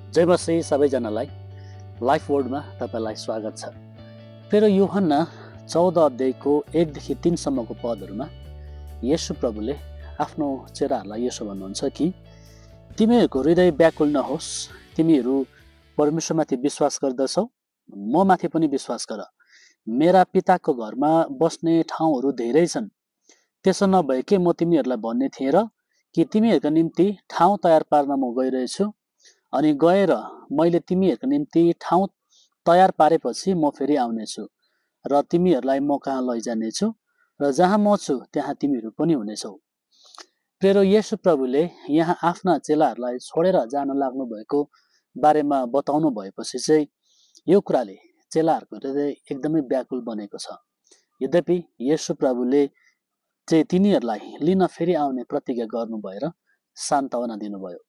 जय मसीह सबैजनालाई लाइफ वर्डमा तपाईलाई स्वागत छ। फेरि यूहन्ना 14 अध्यायको 1 देखि 3 सम्मको पदहरूमा येशू प्रभुले आफ्नो चेलाहरूलाई यसो भन्नुहुन्छ कि तिमीहरूको हृदय व्याकुल नहोस्, तिमीहरू परमेश्वरमाथि विश्वास गर्दछौ, म माथि पनि विश्वास गर। मेरा पिताको घरमा बस्ने ठाउँहरू धेरै छन्, त्यसो नभए के म तिमीहरूलाई भन्ने थिएँ र कि तिमीहरूका निम्ति ठाउँ तयार पार्न म गइरहेछु। अनि गएर मैले तिमीहरूको निम्ति ठाउँ तयार पारेपछि म फेरि आउनेछु र तिमीहरूलाई म कहाँ लैजानेछु र जहाँ म छु त्यहाँ तिमीहरू पनि हुनेछौ। प्रिय येशू प्रभुले यहाँ आफ्ना चेलाहरूलाई छोडेर जान लाग्नु भएको बारेमा बताउनु भएपछि चाहिँ यो कुराले चेलाहरूको हृदय एकदमै व्याकुल बनेको छ। यद्यपि येशू प्रभुले चाहिँ तिनीहरूलाई लिन फेरि आउने प्रतिज्ञा गर्नु भएर सान्त्वना दिनुभयो।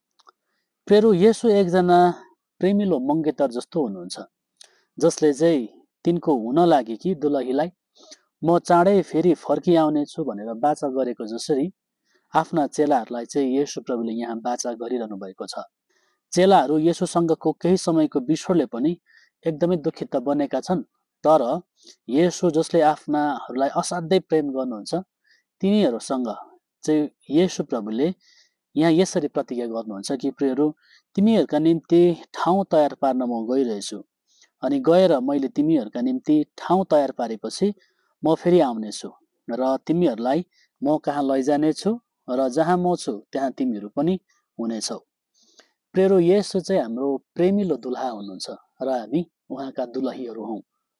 फेरि येशू एकजना प्रेमिलो मङ्गेतर जस्तो हुनुहुन्छ, जसले चाहिँ तिनको हुन लागि कि दुलहीलाई म चाँडै फेरि फर्किआउने छु भनेर बाचा गरेको जसरी आफ्ना चेलाहरूलाई चाहिँ येशू प्रभुले यहाँ बाचा गरिरहनु भएको छ। चेलाहरू येशूसँगको केही समयको बिछोडले पनि एकदमै दुखित बनेका छन्, तर येशू जसले आफ्नाहरूलाई असाध्यै प्रेम गर्नुहुन्छ तिनीहरूसँग चाहिँ येशू प्रभुले यहाँ यसरी प्रतिज्ञा गर्नुहुन्छ कि प्रियहरू, तिमीहरूका निम्ति ठाउँ तयार पार्न म गइरहेछु अनि गएर मैले तिमीहरूका निम्ति ठाउँ तयार पारेपछि म फेरि आउनेछु र तिमीहरूलाई म कहाँ लैजानेछु र जहाँ म छु त्यहाँ तिमीहरू पनि हुनेछौ। प्रियहरू, येशू चाहिँ हाम्रो प्रेमिलो दुल्हा हुनुहुन्छ र हामी उहाँका दुलहीहरू हौँ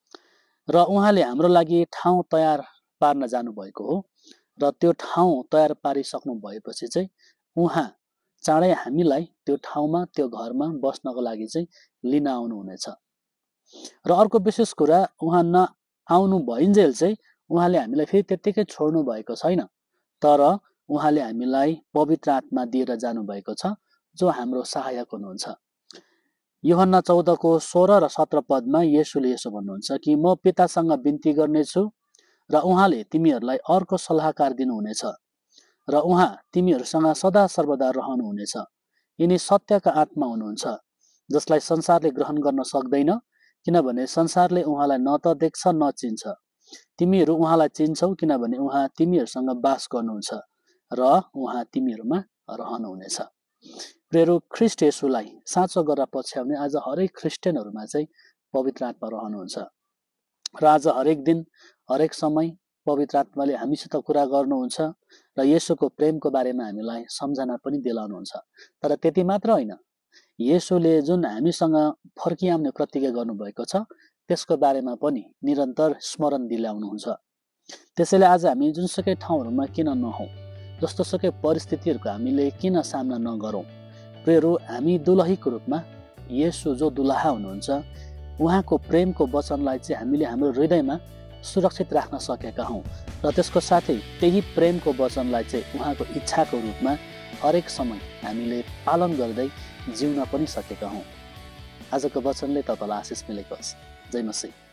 र उहाँले हाम्रो लागि ठाउँ तयार पार्न जानुभएको हो र त्यो ठाउँ तयार पारिसक्नु भएपछि चाहिँ उहाँ चाँडै हामीलाई त्यो ठाउँमा त्यो घरमा बस्नको लागि चाहिँ लिन आउनुहुनेछ। र अर्को विशेष कुरा, उहाँ नआउनु भइन्जेल चाहिँ उहाँले हामीलाई फेरि त्यत्तिकै छोड्नु भएको छैन, तर उहाँले हामीलाई पवित्र आत्मा दिएर जानुभएको छ जो हाम्रो सहायक हुनुहुन्छ। यूहन्ना 14 को 16 र 17 पदमा येशूले यसो भन्नुहुन्छ कि म पितासँग बिन्ती गर्नेछु र उहाँले तिमीहरूलाई अर्को सल्लाहकार दिनुहुनेछ र उहाँ तिमीहरूसँग सदा सर्वदा रहनुहुनेछ। यिनी सत्यका आत्मा हुनुहुन्छ जसलाई संसारले ग्रहण गर्न सक्दैन, किनभने संसारले उहाँलाई न त देख्छ न चिन्छ। तिमीहरू उहाँलाई चिन्छौ किनभने उहाँ तिमीहरूसँग बास गर्नुहुन्छ र उहाँ तिमीहरूमा रहनुहुनेछ। प्रियहरू, ख्रीष्ट येशूलाई साँचो गरेर पछ्याउने आज हरेक ख्रिस्टियनहरूमा चाहिँ पवित्र आत्मा रहनुहुन्छ र आज हरेक दिन हरेक समय पवित्र आत्माले हामीसित कुरा गर्नुहुन्छ र येशूको प्रेमको बारेमा हामीलाई सम्झना पनि दिलाउनुहुन्छ। तर त्यति मात्र होइन, येशूले जुन हामीसँग फर्किआउने प्रतिज्ञा गर्नुभएको छ त्यसको बारेमा पनि निरन्तर स्मरण दिलाउनुहुन्छ। त्यसैले आज हामी जुनसुकै ठाउँहरूमा किन नहौँ, जस्तोसुकै परिस्थितिहरूको हामीले किन सामना नगरौँ, प्रियहरू, हामी दुलहीको रूपमा येशू जो दुलहा हुनुहुन्छ उहाँको प्रेमको वचनलाई चाहिँ हामीले हाम्रो हृदयमा सुरक्षित राख्न सकेका हौँ र त्यसको साथै त्यही प्रेमको वचनलाई चाहिँ उहाँको इच्छाको रूपमा हरेक समय हामीले पालन गर्दै जिउन पनि सकेका हौँ। आजको वचनले तपाईँलाई आशिष मिलेको होस्। जय मसीह।